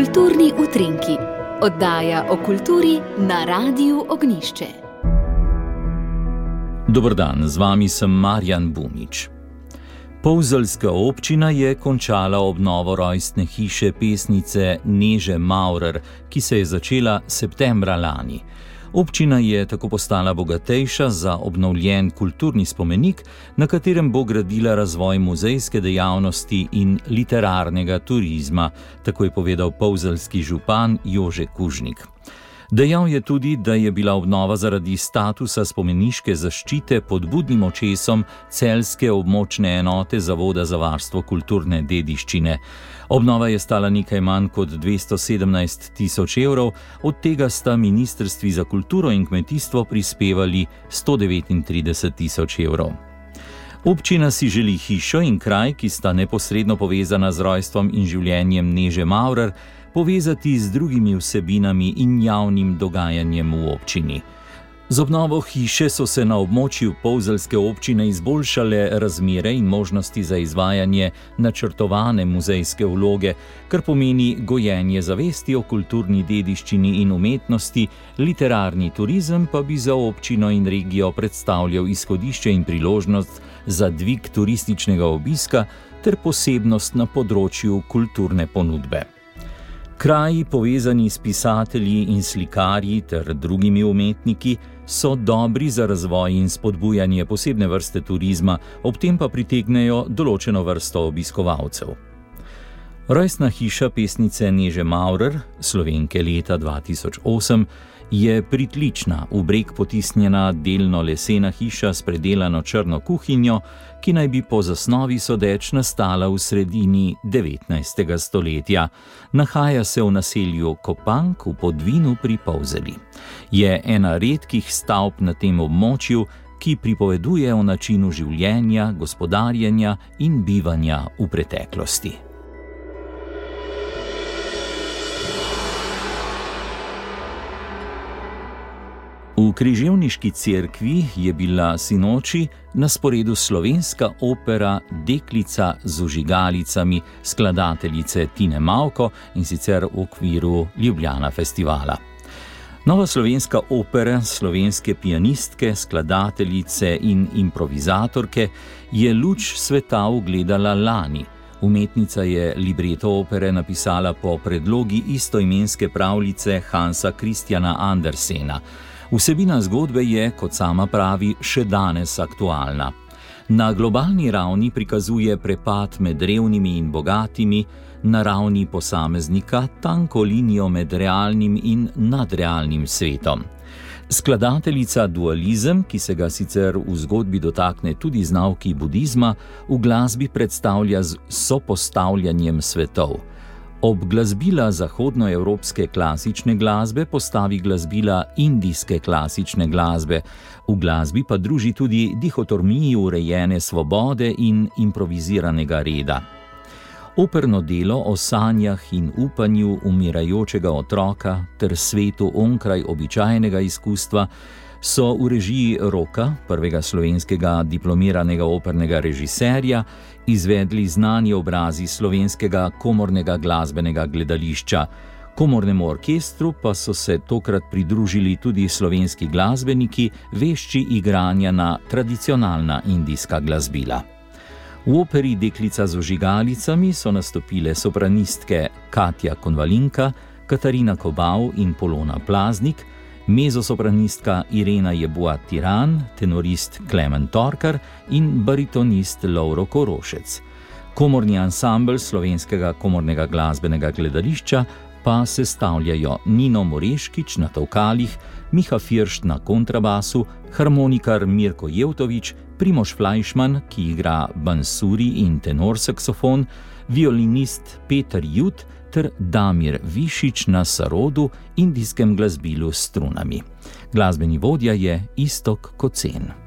Kulturni utrinki, oddaja o kulturi na Radiu Ognjišče. Dober dan, z vami sem Marjan Bumič. Polzeljska občina je končala obnovo rojstne hiše pesnice Neže Maurer, ki se je začela septembra lani. Občina je tako postala bogatejša za obnovljen kulturni spomenik, na katerem bo gradila razvoj muzejske dejavnosti in literarnega turizma, tako je povedal polzeljski župan Jože Kužnik. Dejal je tudi, da je bila obnova zaradi statusa spomeniške zaščite pod budnim očesom celjske območne enote Zavoda za varstvo kulturne dediščine. Obnova je stala nekaj manj kot 217 tisoč evrov, od tega sta ministrstvi za kulturo in kmetijstvo prispevali 139 tisoč evrov. Občina si želi hišo in kraj, ki sta neposredno povezana z rojstvom in življenjem Neže Maurer, povezati z drugimi vsebinami in javnim dogajanjem v občini. Z obnovo hiše so se na območju polzeljske občine izboljšale razmere in možnosti za izvajanje načrtovane muzejske vloge, kar pomeni gojenje zavesti o kulturni dediščini in umetnosti, literarni turizem pa bi za občino in regijo predstavljal izhodišče in priložnost za dvig turističnega obiska ter posebnost na področju kulturne ponudbe. Kraji, povezani s pisatelji in slikarji ter drugimi umetniki, so dobri za razvoj in spodbujanje posebne vrste turizma, ob tem pa pritegnejo določeno vrsto obiskovalcev. Rojstna hiša pesnice Neže Maurer, Slovenke leta 2008, je pritlična, v breg potisnjena delno lesena hiša s predelano črno kuhinjo, ki naj bi po zasnovi sodeč nastala v sredini 19. stoletja. Nahaja se v naselju Kopank v Podvinu pri Polzeli. Je ena redkih stavb na tem območju, ki pripoveduje o načinu življenja, gospodarjenja in bivanja v preteklosti. V križevniški cerkvi je bila sinoči na sporedu slovenska opera Deklica z vžigalicami skladateljice Tine Mavko, in sicer v okviru Ljubljana festivala. Nova slovenska opera slovenske pianistke, skladateljice in improvizatorke je luč sveta ugledala lani. Umetnica je libreto opere napisala po predlogi istoimenske pravljice Hansa Christiana Andersena. Vsebina zgodbe je, kot sama pravi, še danes aktualna. Na globalni ravni prikazuje prepad med revnimi in bogatimi, na ravni posameznika tanko linijo med realnim in nadrealnim svetom. Skladateljica dualizem, ki se ga sicer v zgodbi dotakne tudi z nauki budizma, v glasbi predstavlja z sopostavljanjem svetov. Ob glasbila zahodnoevropske klasične glasbe postavi glasbila indijske klasične glasbe, v glasbi pa druži tudi dihotomiji urejene svobode in improviziranega reda. Operno delo o sanjah in upanju umirajočega otroka ter svetu onkraj običajnega izkustva so v režiji Roka, prvega slovenskega diplomiranega opernega režiserja, izvedli znani obrazi slovenskega komornega glasbenega gledališča. Komornemu orkestru pa so se tokrat pridružili tudi slovenski glasbeniki, vešči igranja na tradicionalna indijska glasbila. V operi Deklica z vžigalicami so nastopile sopranistke Katja Konvalinka, Katarina Kobal in Polona Plaznik, mezosopranistka Irena Jebuat-Tiran, tenorist Klemen Torkar in baritonist Lovro Korošec. Komorni ansambel slovenskega komornega glasbenega gledališča pa sestavljajo Nino Moreškič na tolkalih, Miha Firšt na kontrabasu, harmonikar Mirko Jevtovič, Primož Flajšman, ki igra bansuri in tenor saksofon, violinist Peter Jut ter Damir Višič na sarodu, indijskem glasbilu s strunami. Glasbeni vodja je Iztok Kocen.